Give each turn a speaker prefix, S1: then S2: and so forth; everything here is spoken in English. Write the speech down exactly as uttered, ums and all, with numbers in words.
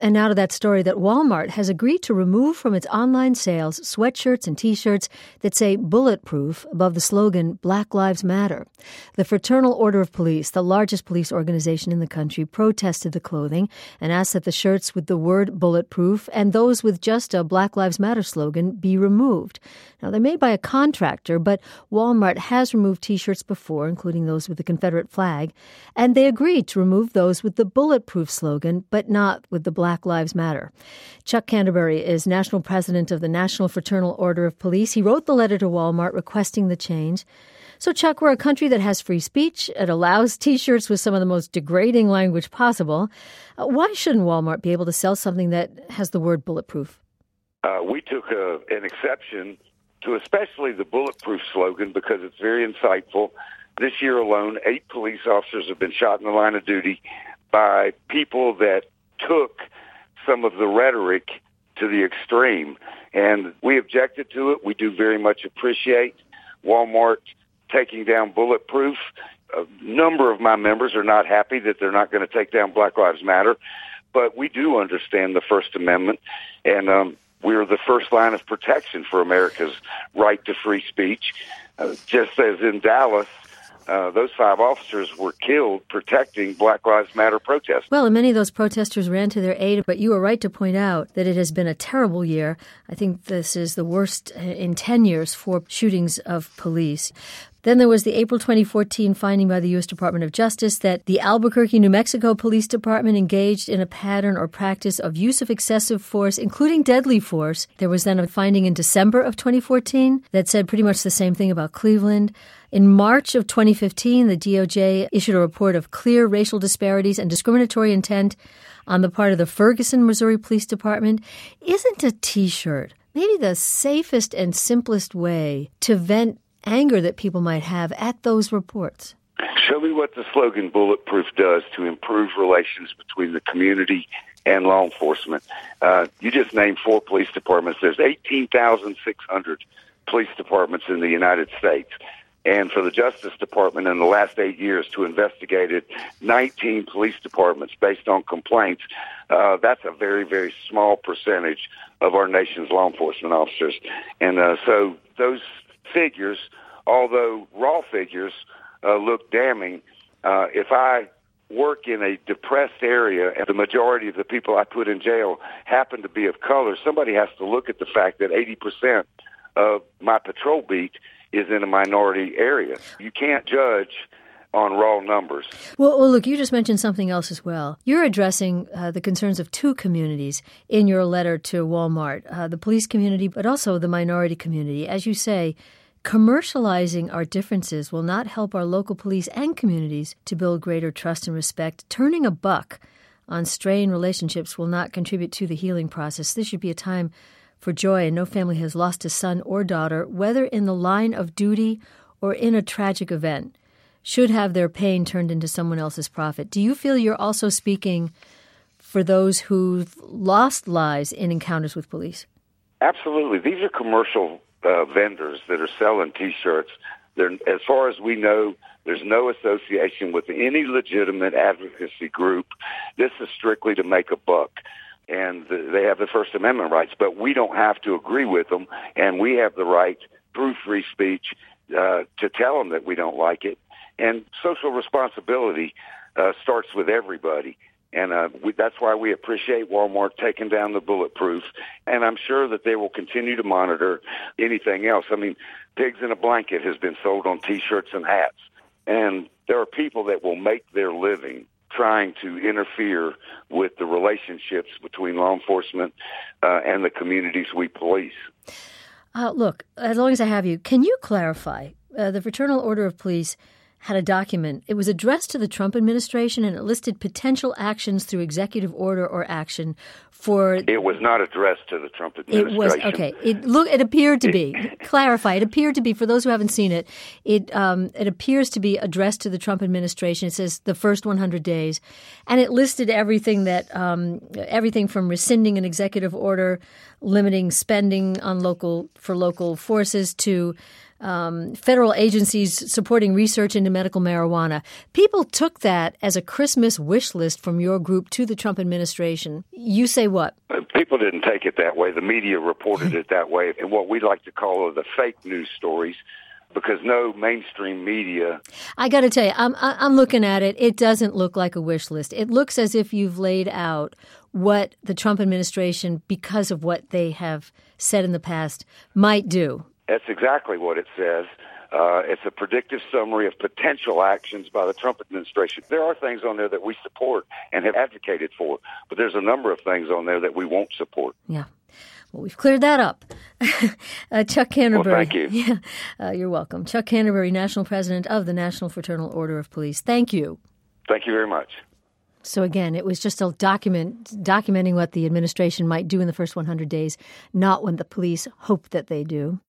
S1: And now to that story that Walmart has agreed to remove from its online sales sweatshirts and T-shirts that say bulletproof above the slogan Black Lives Matter. The Fraternal Order of Police, the largest police organization in the country, protested the clothing and asked that the shirts with the word bulletproof and those with just a Black Lives Matter slogan be removed. Now, they're made by a contractor, but Walmart has removed T-shirts before, including those with the Confederate flag, and they agreed to remove those with the bulletproof slogan, but not with the Black Black Lives Matter. Chuck Canterbury is national president of the National Fraternal Order of Police. He wrote the letter to Walmart requesting the change. So, Chuck, we're a country that has free speech. It allows T-shirts with some of the most degrading language possible. Uh, why shouldn't Walmart be able to sell something that has the word bulletproof?
S2: Uh, we took a, an exception to especially the bulletproof slogan because it's very insightful. This year alone, eight police officers have been shot in the line of duty by people that took some of the rhetoric to the extreme, and we objected to it. We do very much appreciate Walmart taking down bulletproof. A number of my members are not happy that they're not going to take down Black Lives Matter, but we do understand the First Amendment, and um, we're the first line of protection for America's right to free speech. Uh, just as in Dallas, Uh, those five officers were killed protecting Black Lives Matter protests.
S1: Well, and many of those protesters ran to their aid, but you were right to point out that it has been a terrible year. I think this is the worst in ten years for shootings of police. Then there was the April twenty fourteen finding by the U S Department of Justice that the Albuquerque, New Mexico Police Department engaged in a pattern or practice of use of excessive force, including deadly force. There was then a finding in December of twenty fourteen that said pretty much the same thing about Cleveland. In March of twenty fifteen, the D O J issued a report of clear racial disparities and discriminatory intent on the part of the Ferguson, Missouri Police Department. Isn't a T-shirt maybe the safest and simplest way to vent anger that people might have at those reports?
S2: Show me what the slogan bulletproof does to improve relations between the community and law enforcement. Uh, you just named four police departments. There's eighteen thousand six hundred police departments in the United States. And for the Justice Department in the last eight years to investigate nineteen police departments based on complaints, uh, that's a very, very small percentage of our nation's law enforcement officers. And uh, so those figures, although raw figures, uh, look damning. Uh, if I work in a depressed area and the majority of the people I put in jail happen to be of color, somebody has to look at the fact that eighty percent of my patrol beat is in a minority area. You can't judge on raw numbers.
S1: Well, well, look, you just mentioned something else as well. You're addressing uh, the concerns of two communities in your letter to Walmart, uh, the police community, but also the minority community. As you say, commercializing our differences will not help our local police and communities to build greater trust and respect. Turning a buck on strained relationships will not contribute to the healing process. This should be a time for joy, and no family has lost a son or daughter, whether in the line of duty or in a tragic event, should have their pain turned into someone else's profit. Do you feel you're also speaking for those who've lost lives in encounters with police?
S2: Absolutely. These are commercial uh, vendors that are selling T-shirts. They're, as far as we know, there's no association with any legitimate advocacy group. This is strictly to make a buck. And they have the First Amendment rights, but we don't have to agree with them, and we have the right, through free speech, uh, to tell them that we don't like it. And social responsibility uh, starts with everybody, and uh, we, that's why we appreciate Walmart taking down the bulletproof, and I'm sure that they will continue to monitor anything else. I mean, Pigs in a Blanket has been sold on T-shirts and hats, and there are people that will make their living trying to interfere with the relationships between law enforcement uh, and the communities we police.
S1: Uh, look, as long as I have you, can you clarify? Uh, the Fraternal Order of Police had a document. It was addressed to the Trump administration, and it listed potential actions through executive order or action for...
S2: It was not addressed to the Trump administration.
S1: It was, okay. It look. It appeared to be. Clarify. It appeared to be, for those who haven't seen it, it um, it appears to be addressed to the Trump administration. It says the first one hundred days. And it listed everything that, um, everything from rescinding an executive order, limiting spending on local, for local forces, to um, federal agencies supporting research into medical marijuana. People took that as a Christmas wish list from your group to the Trump administration. You say what?
S2: People didn't take it that way. The media reported it that way, and what we like to call are the fake news stories, because no mainstream media.
S1: I got to tell you, I'm I'm looking at it. It doesn't look like a wish list. It looks as if you've laid out what the Trump administration, because of what they have said in the past, might do.
S2: That's exactly what it says. Uh, it's a predictive summary of potential actions by the Trump administration. There are things on there that we support and have advocated for, but there's a number of things on there that we won't support.
S1: Yeah. Well, we've cleared that up. uh, Chuck Canterbury.
S2: Well, thank you.
S1: Yeah, uh, you're welcome. Chuck Canterbury, National President of the National Fraternal Order of Police. Thank you.
S2: Thank you very much.
S1: So again, it was just a document documenting what the administration might do in the first one hundred days, not what the police hope that they do.